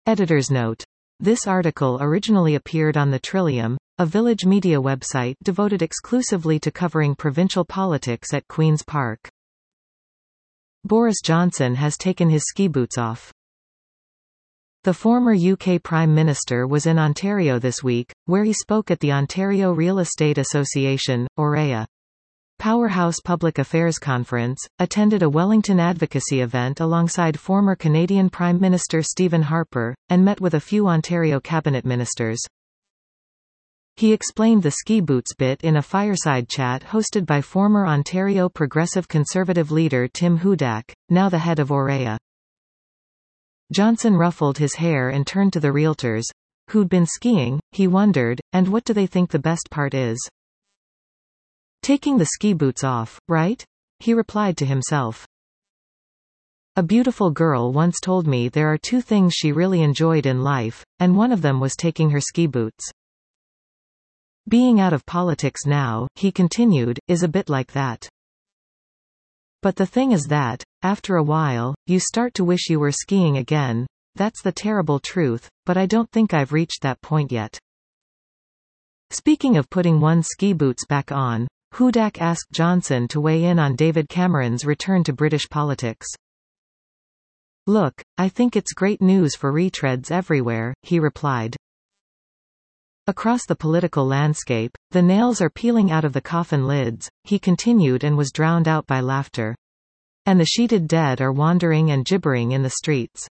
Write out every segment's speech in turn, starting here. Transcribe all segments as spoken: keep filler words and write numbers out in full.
Editor's note. This article originally appeared on the Trillium, a village media website devoted exclusively to covering provincial politics at Queen's Park. Boris Johnson has taken his ski boots off. The former U K Prime Minister was in Ontario this week, where he spoke at the Ontario Real Estate Association, O R E A. Powerhouse Public Affairs Conference, attended a Wellington advocacy event alongside former Canadian Prime Minister Stephen Harper, and met with a few Ontario cabinet ministers. He explained the ski boots bit in a fireside chat hosted by former Ontario Progressive Conservative leader Tim Hudak, now the head of O R E A. Johnson ruffled his hair and turned to the realtors, who'd been skiing. He wondered, and what do they think the best part is? Taking the ski boots off, right? He replied to himself. A beautiful girl once told me there are two things she really enjoyed in life, and one of them was taking her ski boots. Being out of politics now, he continued, is a bit like that. But the thing is that, after a while, you start to wish you were skiing again. That's the terrible truth, but I don't think I've reached that point yet. Speaking of putting one's ski boots back on, Hudak asked Johnson to weigh in on David Cameron's return to British politics. Look, I think it's great news for retreads everywhere, he replied. Across the political landscape, the nails are peeling out of the coffin lids, he continued, and was drowned out by laughter. And the sheeted dead are wandering and gibbering in the streets.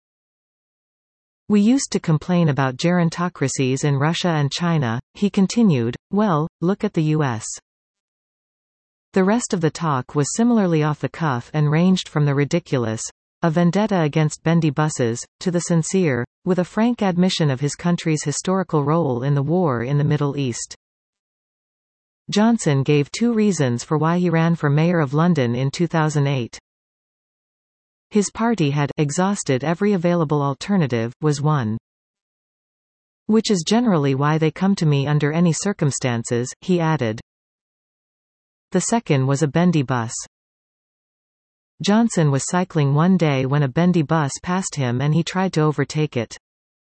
We used to complain about gerontocracies in Russia and China, he continued, well, look at the U S. The rest of the talk was similarly off the cuff and ranged from the ridiculous, a vendetta against bendy buses, to the sincere, with a frank admission of his country's historical role in the war in the Middle East. Johnson gave two reasons for why he ran for mayor of London in two thousand eight. His party had exhausted every available alternative, was one. Which is generally why they come to me under any circumstances, he added. The second was a bendy bus. Johnson was cycling one day when a bendy bus passed him and he tried to overtake it.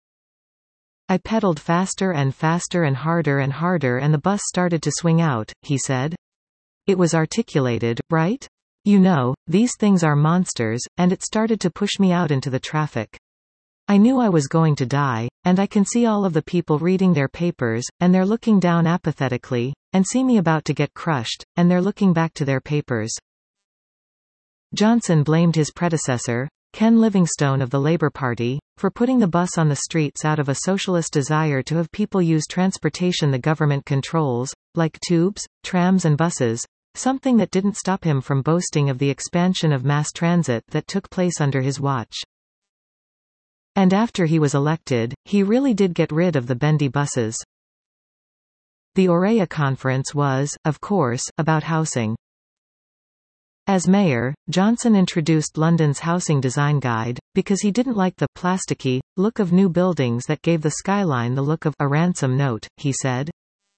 I pedaled faster and faster and harder and harder and the bus started to swing out, he said. It was articulated, right? You know, these things are monsters, and it started to push me out into the traffic. I knew I was going to die, and I can see all of the people reading their papers, and they're looking down apathetically, and see me about to get crushed, and they're looking back to their papers. Johnson blamed his predecessor, Ken Livingstone of the Labour Party, for putting the bus on the streets out of a socialist desire to have people use transportation the government controls, like tubes, trams and buses, something that didn't stop him from boasting of the expansion of mass transit that took place under his watch. And after he was elected, he really did get rid of the bendy buses. The O R E A conference was, of course, about housing. As mayor, Johnson introduced London's housing design guide, because he didn't like the plasticky look of new buildings that gave the skyline the look of a ransom note, he said.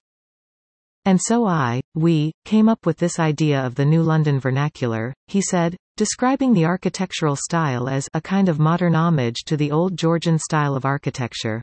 And so I, we, came up with this idea of the new London vernacular, he said, describing the architectural style as a kind of modern homage to the old Georgian style of architecture.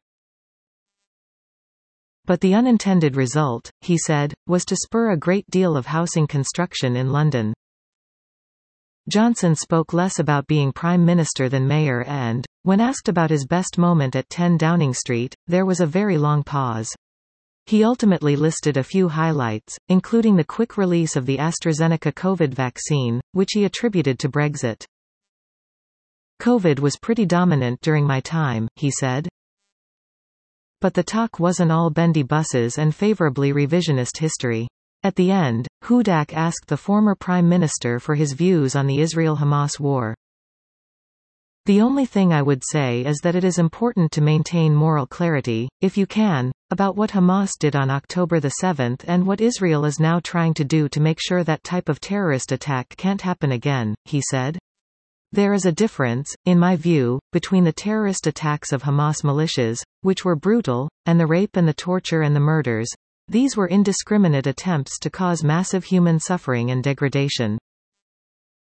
But the unintended result, he said, was to spur a great deal of housing construction in London. Johnson spoke less about being Prime Minister than Mayor and, when asked about his best moment at ten Downing Street, there was a very long pause. He ultimately listed a few highlights, including the quick release of the AstraZeneca COVID vaccine, which he attributed to Brexit. COVID was pretty dominant during my time, he said. But the talk wasn't all bendy buses and favorably revisionist history. At the end, Hudak asked the former Prime Minister for his views on the Israel-Hamas war. The only thing I would say is that it is important to maintain moral clarity, if you can, about what Hamas did on October the seventh and what Israel is now trying to do to make sure that type of terrorist attack can't happen again, he said. There is a difference, in my view, between the terrorist attacks of Hamas militias, which were brutal, and the rape and the torture and the murders. These were indiscriminate attempts to cause massive human suffering and degradation.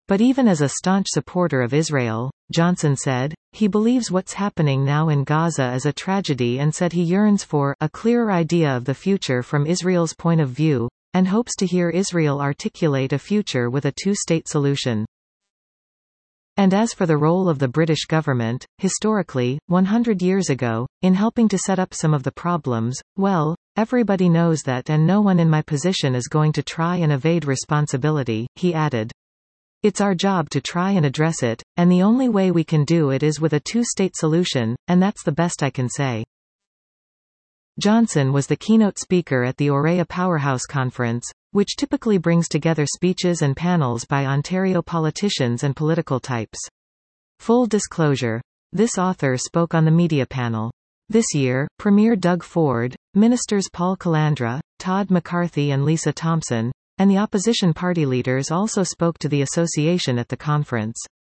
But even as a staunch supporter of Israel, Johnson said, he believes what's happening now in Gaza is a tragedy and said he yearns for a clearer idea of the future from Israel's point of view, and hopes to hear Israel articulate a future with a two-state solution. And as for the role of the British government, historically, one hundred years ago, in helping to set up some of the problems, well, everybody knows that and no one in my position is going to try and evade responsibility, he added. It's our job to try and address it, and the only way we can do it is with a two-state solution, and that's the best I can say. Johnson was the keynote speaker at the Aurea Powerhouse Conference, which typically brings together speeches and panels by Ontario politicians and political types. Full disclosure. This author spoke on the media panel. This year, Premier Doug Ford, Ministers Paul Calandra, Todd McCarthy and Lisa Thompson, and the opposition party leaders also spoke to the association at the conference.